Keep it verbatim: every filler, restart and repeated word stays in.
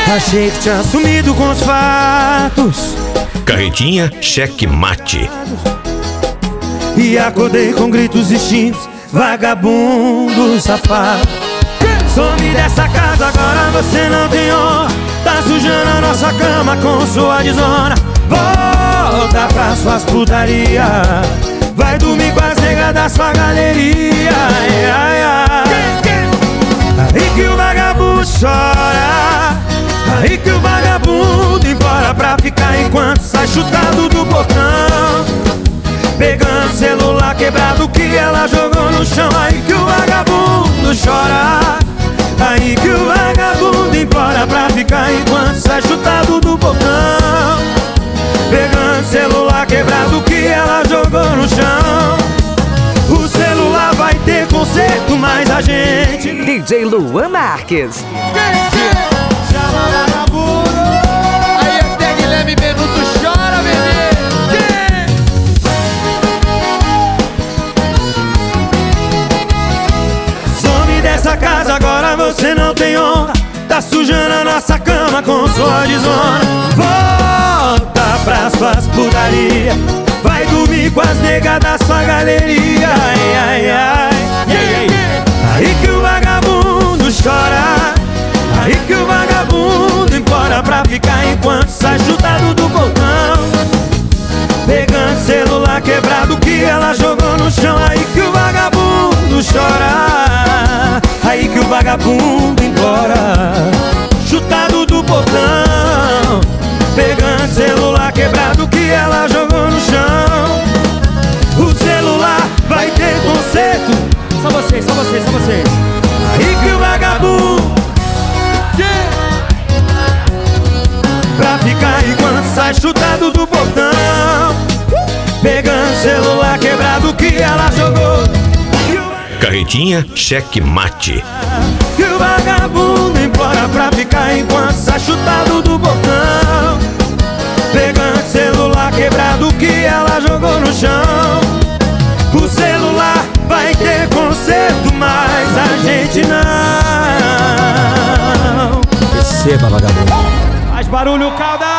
Achei que tinha sumido com os fatos. Carretinha Cheque Mate. E acordei com gritos extintos, vagabundo safado. Some dessa casa, agora você não tem honra. Tá sujando a nossa cama com sua desonra. Volta pra suas putaria. Vai dormir com as negras da sua galeria. Ai, ai, ai. Aí que o vagabundo chora. Aí que o vagabundo implora pra ficar enquanto sai chutado do portão. Pegando celular quebrado que ela jogou no chão. Aí que o vagabundo chora. Aí que o vagabundo implora pra ficar enquanto sai chutado do portão. Pegando celular quebrado que ela jogou no chão. O celular vai ter conserto, mas a gente... D J Luan Marques. Chama vagabundo. Aí até Guilherme Benuto chora, bebê. Some dessa casa, agora você não tem honra. Tá sujando a nossa cama com sua desonra. Volta pras suas putaria. Vai dormir com as negas da sua galeria. Ai, ai, ai. Aí que o vagabundo chora. Aí que o vagabundo implora pra ficar enquanto sai chutado do portão. Pegando celular quebrado que ela jogou no chão. Aí que o vagabundo chora. Aí que o vagabundo implora, chutado do portão. Pegando celular quebrado que ela jogou no chão. O celular vai ter conserto. Só vocês, só vocês, só vocês. Aí que o vagabundo, pra ficar enquanto sai chutado do portão. Pegando celular quebrado que ela jogou. Carretinha Cheque Mate. Que o vagabundo implora pra ficar enquanto sai chutado do portão. Pegando celular quebrado que ela jogou no chão. O celular vai ter conserto, mas a gente não. Receba, vagabundo. Faz barulho, calda.